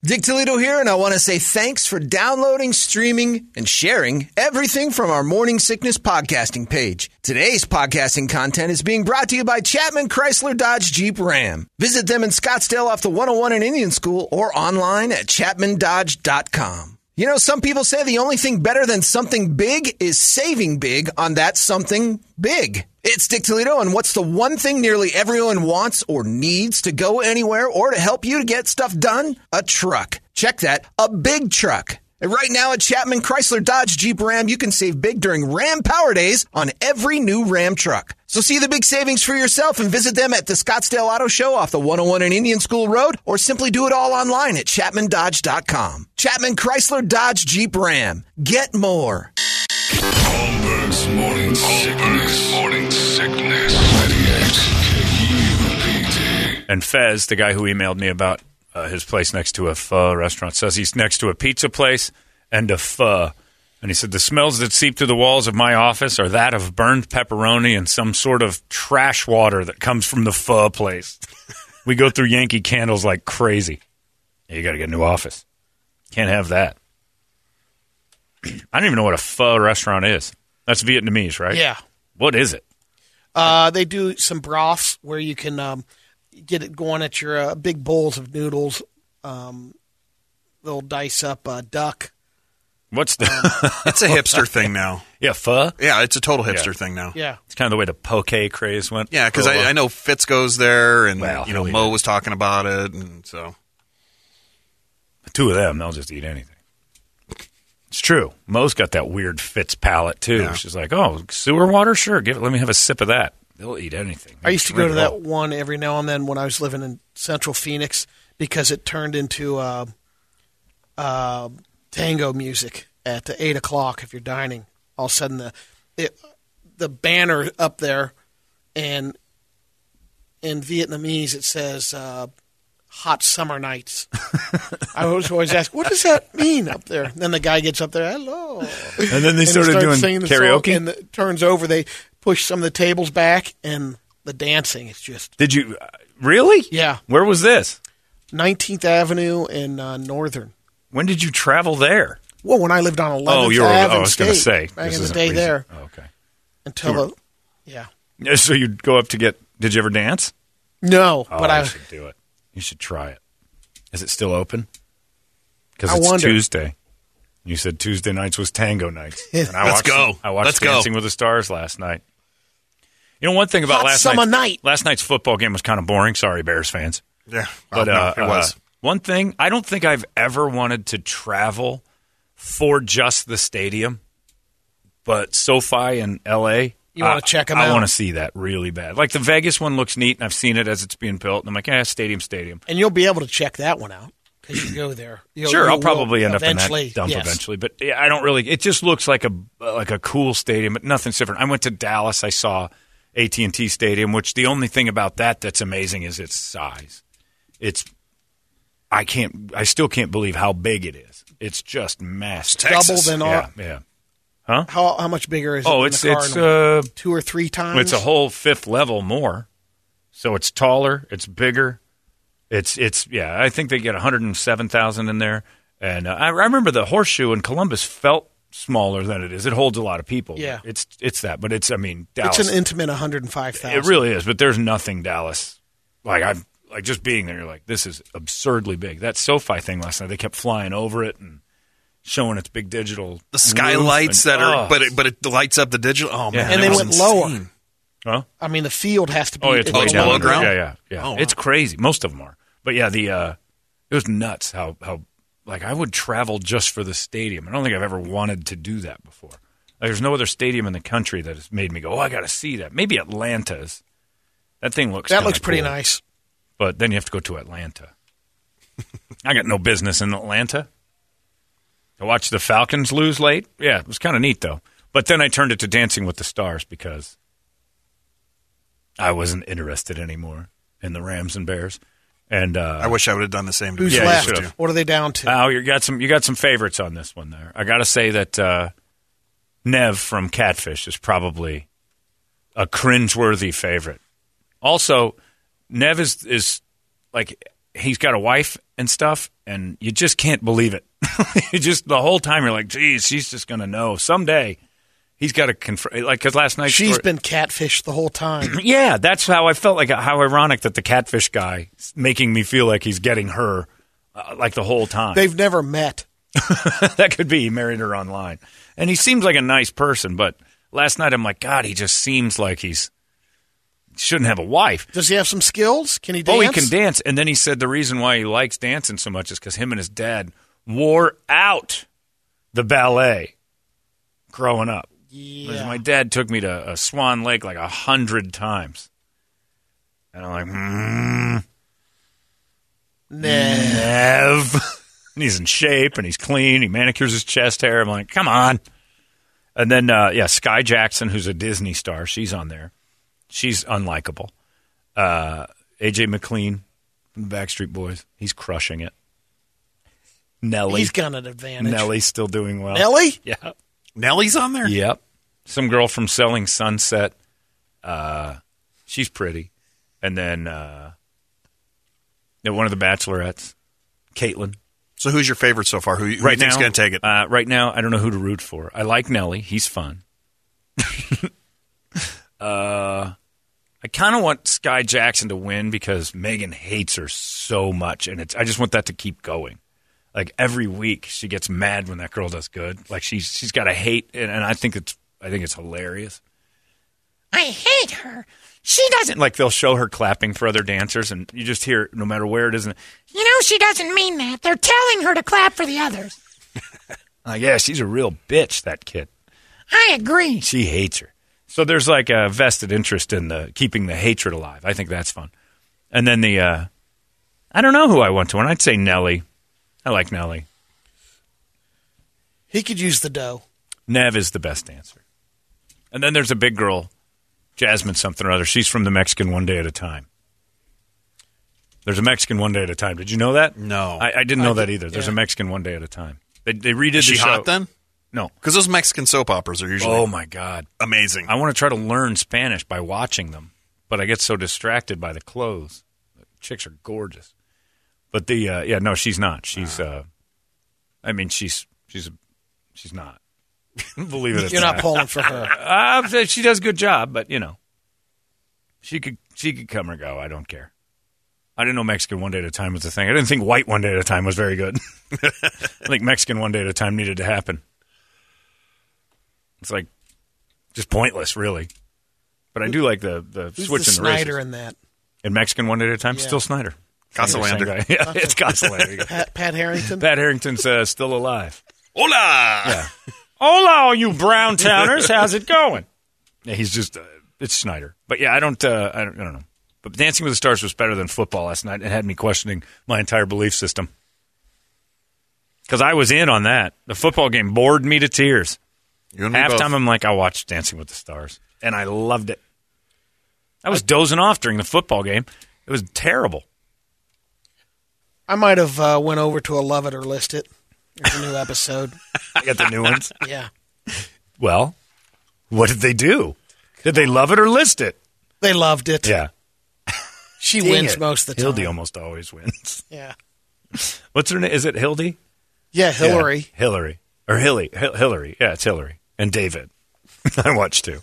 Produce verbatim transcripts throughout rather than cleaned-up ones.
Dick Toledo here, and I want to say thanks for downloading, streaming, and sharing everything from our Morning Sickness podcasting page. Today's podcasting content is being brought to you by Chapman Chrysler Dodge Jeep Ram. Visit them in Scottsdale off the one oh one in Indian School or online at chapman dodge dot com. You know, some people say the only thing better than something big is saving big on that something big. It's Dick Toledo, and what's the one thing nearly everyone wants or needs to go anywhere or to help you to get stuff done? A truck. Check that, a big truck. And right now at Chapman Chrysler Dodge Jeep Ram, you can save big during Ram Power Days on every new Ram truck. So see the big savings for yourself and visit them at the Scottsdale Auto Show off the one oh one in Indian School Road, or simply do it all online at chapman dodge dot com. Chapman Chrysler Dodge Jeep Ram. Get more. Holmberg's Morning Sickness. Morning Sickness. ninety-eight K U P D. And Fez, the guy who emailed me about uh, his place next to a pho restaurant, says he's next to a pizza place and a pho. And he said, the smells that seep through the walls of my office are that of burned pepperoni and some sort of trash water that comes from the pho place. We go through Yankee Candles like crazy. Yeah, you got to get a new office. Can't have that. I don't even know what a pho restaurant is. That's Vietnamese, right? Yeah. What is it? Uh, they do some broths where you can um, get it going at your uh, big bowls of noodles. Um, they'll dice up uh, duck. What's the? It's a hipster thing now. Yeah, pho? Yeah, it's a total hipster Yeah. thing now. Yeah. It's kind of the way the poke craze went. Yeah, because I, I know Fitz goes there, and Well, you know hell Mo yeah. was talking about it, and so The two of them, they'll just eat anything. It's true. Mo's got that weird Fitz palate, too. Yeah. She's like, oh, sewer water? Sure, give it. Let me have a sip of that. They'll eat anything. I used to go Drink to it that all. one every now and then when I was living in Central Phoenix because it turned into uh, uh, tango music at the eight o'clock if you're dining. All of a sudden, the it, the banner up there, and in Vietnamese it says uh, "Hot Summer Nights." I was always asked, "What does that mean up there?" And then the guy gets up there, "Hello," And then they and started starts doing singing the song, karaoke? and it turns over. They push some of the tables back, and the dancing is just Did you? Uh, really? yeah. Where was this? nineteenth Avenue and uh, Northern. When did you travel there? Well, when I lived on eleventh Oh, you were. Ave Oh, I and was going to State, say. back this in the isn't day recent. there Oh, okay. until You were- the, yeah. Yeah, so you'd go up to get. Did you ever dance? No, Oh, but I I should do it. You should try it. Is it still open? Because I it's wonder. Tuesday. You said Tuesday nights was tango nights. And I Let's watched, go. I watched Let's go. Dancing with the Stars last night. You know, one thing about Hot last summer night's, night. last night's football game was kind of boring. Sorry, Bears fans. yeah, But oh, no, uh, it was. uh, one thing, I don't think I've ever wanted to travel for just the stadium, but SoFi in L A, You wanna uh, check 'em I out? want to see that really bad. Like the Vegas one looks neat, and I've seen it as it's being built, and I'm like, yeah, stadium, stadium. and you'll be able to check that one out because you go there. You'll, Sure, you I'll probably will end up in eventually, that dump yes. eventually, but yeah, I don't really. It just looks like a like a cool stadium, but nothing's different. I went to Dallas. I saw A T and T Stadium, which the only thing about that that's amazing is its size. It's I can't. I still can't believe how big it is. It's just massive. Texas. Double than Yeah, our. yeah. How how much bigger is it? Oh, than it's the it's Cardinal? uh, two or three times. it's a whole fifth level more. So it's taller. It's bigger. It's it's yeah. I think they get one hundred seven thousand in there. And uh, I, I remember the Horseshoe in Columbus felt smaller than it is. It holds a lot of people. Yeah. it's it's that. But it's I mean Dallas. It's an intimate one hundred five thousand. It really is. But there's nothing Dallas like I've like just being there. You're like this is absurdly big. That SoFi thing last night. They kept flying over it and showing its big digital The skylights that are, oh, but it, but it lights up the digital. Oh man, And it they was went insane. lower. Huh? I mean, the field has to be. Oh, it's way it's down below under. ground? Yeah, yeah, yeah. Oh, wow. It's crazy. Most of them are. But yeah, the uh, it was nuts how how like I would travel just for the stadium. I don't think I've ever wanted to do that before. Like, there's no other stadium in the country that has made me go, oh, I got to see that. Maybe Atlanta's. That thing looks That kinda looks pretty cool. nice. But then you have to go to Atlanta. I got no business in Atlanta. To watch the Falcons lose late? Yeah, it was kind of neat, though. But then I turned it to Dancing with the Stars because I wasn't interested anymore in the Rams and Bears. And uh, I wish I would have done the same. to Who's you. Yeah, you left? should've. What are they down to? Al, you got some you got some favorites on this one there. I got to say that uh, Nev from Catfish is probably a cringeworthy favorite. Also, Nev is is like he's got a wife and stuff, and you just can't believe it. You just the whole time you're like, geez, she's just going to know someday. He's got to confront, like, because last night she's story, been catfished the whole time. Yeah, that's how I felt. Like, how ironic that the catfish guy is making me feel like he's getting her, uh, like the whole time. They've never met. That could be. He married her online, and he seems like a nice person. But last night I'm like, God, he just seems like he's shouldn't have a wife. Does he have some skills? Can he dance? Oh, he can dance. And then he said the reason why he likes dancing so much is because him and his dad wore out the ballet growing up. Yeah. My dad took me to a Swan Lake like a hundred times. And I'm like, hmm. Nev. And he's in shape and he's clean. He manicures his chest hair. I'm like, come on. And then, uh, yeah, Sky Jackson, who's a Disney star, she's on there. She's unlikable. Uh, A J McLean from the Backstreet Boys. He's crushing it. Nelly. He's got an advantage. Nelly's still doing well. Nelly? Yeah. Nellie's on there? Yep. Some girl from Selling Sunset. Uh, she's pretty. And then uh, one of the Bachelorettes, Caitlin. So who's your favorite so far? Who, who right you think's now, going to take it? Uh, right now, I don't know who to root for. I like Nelly. He's fun. uh, I kind of want Sky Jackson to win because Megan hates her so much, and it's. I just want that to keep going. Like every week, she gets mad when that girl does good. Like she's she's got a hate, and, and I think it's I think it's hilarious. I hate her. She doesn't like. They'll show her clapping for other dancers, and you just hear no matter where it is. And, you know, she doesn't mean that. They're telling her to clap for the others. uh, yeah, she's a real bitch. That kid. I agree. She hates her. So there's like a vested interest in the keeping the hatred alive. I think that's fun. And then the uh, I don't know who I want to win. I'd say Nelly. I like Nelly. He could use the dough. Nev is the best dancer. And then there's a big girl, Jasmine something or other. She's from the Mexican One Day at a Time. There's a Mexican One Day at a Time. Did you know that? No. I, I didn't know I that did, either. There's yeah. a Mexican One Day at a Time. They, they redid Is the she show. hot then? No. Because those Mexican soap operas are usually Oh, my God. amazing. I want to try to learn Spanish by watching them, but I get so distracted by the clothes. The chicks are gorgeous. But the, uh, yeah, no, she's not. She's, uh, I mean, she's, she's, a, she's not. Believe it or You're not pulling for her. Uh, she does a good job, but, you know, she could she could come or go. I don't care. I didn't know Mexican One Day at a Time was a thing. I didn't think White One Day at a Time was very good. I think Mexican One Day at a Time needed to happen. It's like just pointless, really. But I do like the, the Who's switch the in the Snyder races. in that? In Mexican One Day at a Time, Yeah. still Snyder. Gosselander. Same guy. Yeah, it's Gosselander. Pat, Pat Harrington? Pat Harrington's uh, still alive. Hola! Yeah. Hola, all you brown towners. How's it going? Yeah, he's just, uh, it's Snyder. But yeah, I don't, uh, I don't, I don't know. But Dancing with the Stars was better than football last night. It had me questioning my entire belief system. Because I was in on that. The football game bored me to tears. You and me both. Halftime, I'm like, I watched Dancing with the Stars. And I loved it. I was dozing off during the football game. It was terrible. I might have uh, went over to a Love It or List It. There's a new episode. I got the new ones. Yeah. Well, what did they do? Did they love it or list it? They loved it. Yeah. She Dang wins it. most of the time. Hildy almost always wins. Yeah. What's her name? Is it Hildy? Yeah, Hillary. Yeah, Hillary. Or Hilly. H- Hillary. Yeah, it's Hillary. And David. I watched too.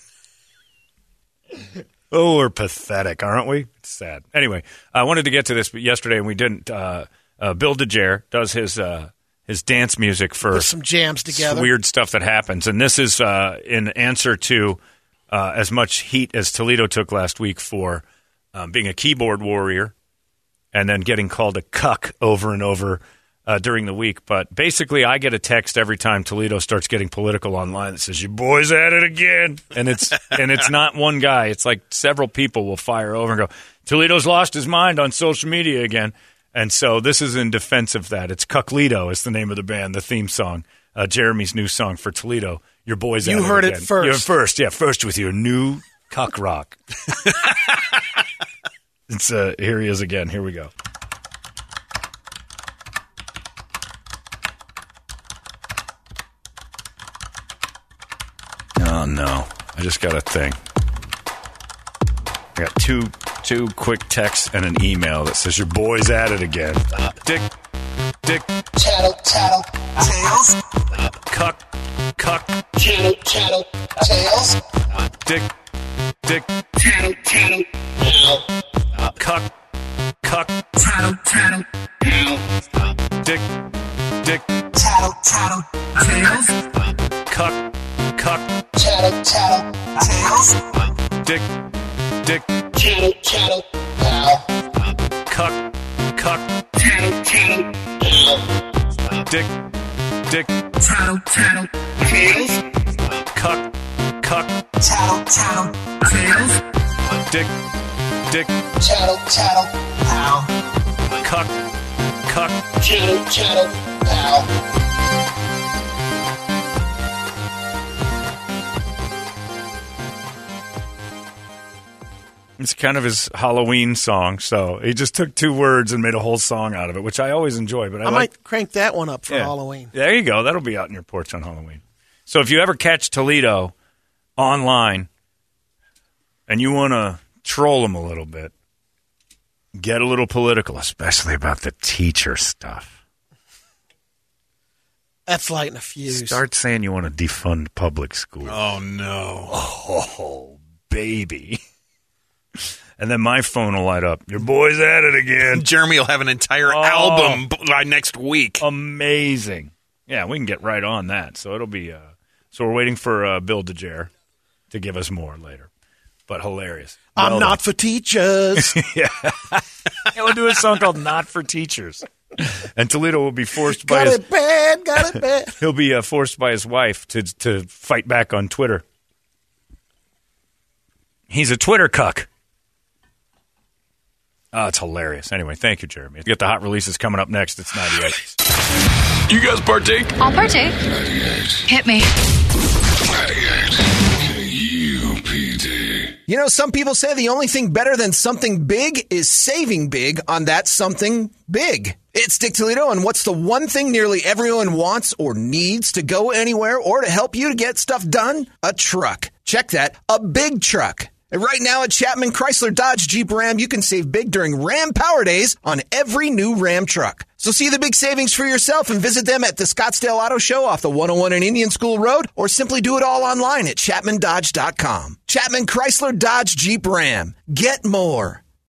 Oh, we're pathetic, aren't we? It's sad. Anyway, I wanted to get to this yesterday, and we didn't. Uh, uh, Bill DeJare does his uh, his dance music for Put some jams together. weird stuff that happens. And this is uh, in answer to uh, as much heat as Toledo took last week for um, being a keyboard warrior and then getting called a cuck over and over uh, during the week. But basically, I get a text every time Toledo starts getting political online that says, "Your boy's at it again." And it's and it's not one guy. It's like several people will fire over and go, "Toledo's lost his mind on social media again." And so this is in defense of that. It's Cuckledo is the name of the band, the theme song, uh, Jeremy's new song for Toledo. Your boy's You at heard it it again. first. You're first, yeah, first with your new cuck rock. It's uh, here he is again. Here we go. Oh no! I just got a thing. I got two two quick texts and an email that says your boy's at it again. Dick, dick, Tattle, tattle, tails. cuck, cuck, Tattle, tattle, tails. dick, dick, Tattle, tattle, ow. cuck, cuck, Tattle, tattle, ow. dick, dick, Tattle, tattle, tails. cuck, cuck, Tattle, tattle, tails. dick, dick, Tattle, tattle, ow. cuck, cuck, Tattle, tattle, ow. dick, dick, Tattle, tattle, tails. cuck, cuck, Tattle, tattle, tails. dick, dick, Tattle, tattle, ow. cuck, cuck. Tattle, tattle, ow. It's kind of his Halloween song, so he just took two words and made a whole song out of it, which I always enjoy. But I, I like, might crank that one up for yeah. Halloween. There you go. That'll be out in your porch on Halloween. So if you ever catch Toledo online and you want to troll him a little bit, get a little political, especially about the teacher stuff. That's lighting a fuse. Start saying you want to defund public schools. Oh, no. Oh, baby. And then my phone will light up. Your boy's at it again. Jeremy will have an entire Oh. album b- by next week. Amazing. Yeah, we can get right on that. So it'll be. Uh, so we're waiting for uh, Bill DeJare to give us more later. But hilarious. I'm Well not for teachers. yeah. We'll do a song called "Not for Teachers," and Toledo will be forced by got his. it bad, got it bad. He'll be uh, forced by his wife to to fight back on Twitter. He's a Twitter cuck. Oh, it's hilarious. Anyway, thank you, Jeremy. Get the hot releases coming up next. It's ninety-eight. You guys partake? I'll partake. ninety-eight. Hit me. ninety-eight. K U P D. You know, some people say the only thing better than something big is saving big on that something big. It's Dick Toledo, and what's the one thing nearly everyone wants or needs to go anywhere or to help you to get stuff done? A truck. Check that, a big truck. And right now at Chapman Chrysler Dodge Jeep Ram, you can save big during Ram Power Days on every new Ram truck. So see the big savings for yourself and visit them at the Scottsdale Auto Show off the one oh one and Indian School Road, or simply do it all online at chapman dodge dot com. Chapman Chrysler Dodge Jeep Ram. Get more.